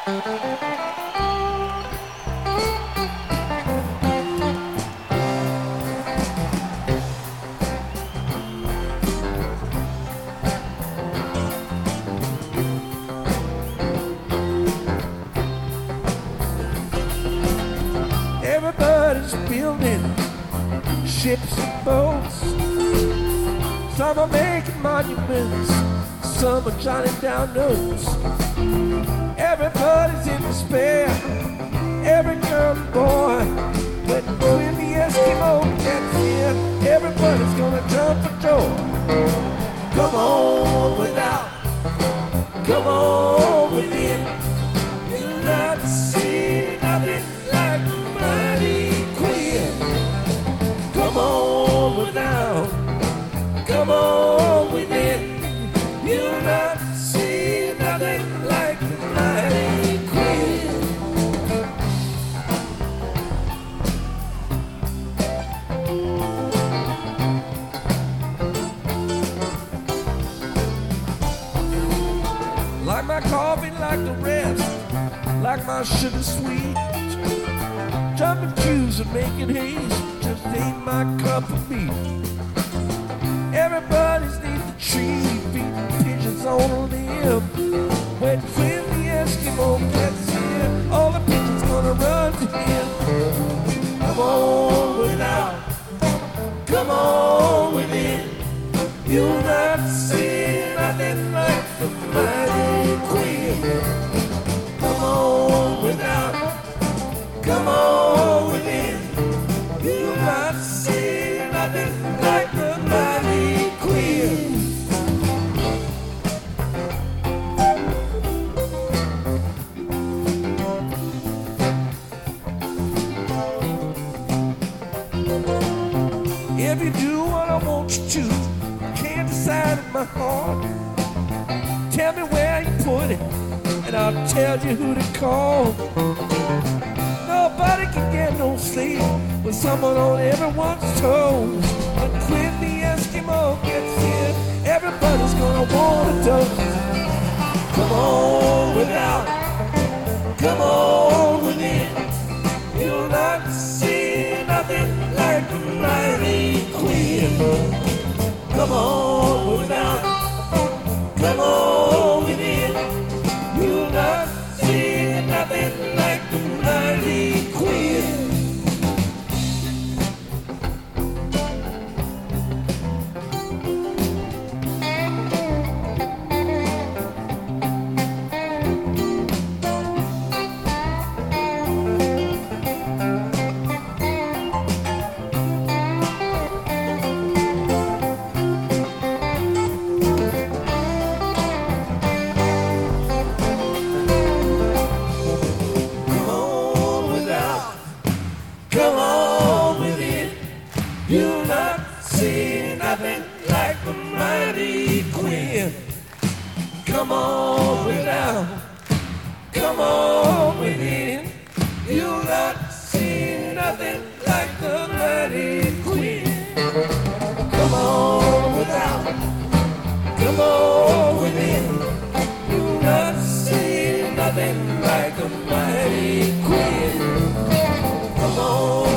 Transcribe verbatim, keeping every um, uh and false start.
Everybody's building ships and boats. Some are making monuments, some are jotting down notes. Everybody's in despair, every girl and boy. But when the Eskimo gets here, everybody's gonna jump for joy. Come on without, come on within. You'll not see nothing like Mighty Queen. Come on without, come on within. You'll not see nothing like the Mighty Queen. Like my coffee, like the rest, like my sugar sweet. Jumping cues and making haste just ain't my cup of meat. Everybody's neath the tree, feeding pigeons on a limb. When when the Eskimo gets here, all the pigeons gonna run to him. Come on without, come on within. You'll not see nothing like the Mighty Queen. Come on without, come on within. You'll not see nothing like the Mighty Queen. If you do what I want you to, can't decide in my heart. Tell me where you put it, and I'll tell you who to call. Nobody can get no sleep with someone on everyone's toes. But when the Eskimo gets here, everybody's gonna want a dose. Come on without, come on within. You'll not see nothing like the Mighty Queen. Come on without, come on within. You'll not see nothing like the Mighty Queen. Come on within. You'll not see nothing like the Mighty Queen. Come on without, come on within. You'll not see nothing like the Mighty Queen. Come on without, come on within. You'll not see nothing like the Mighty Queen. Come on.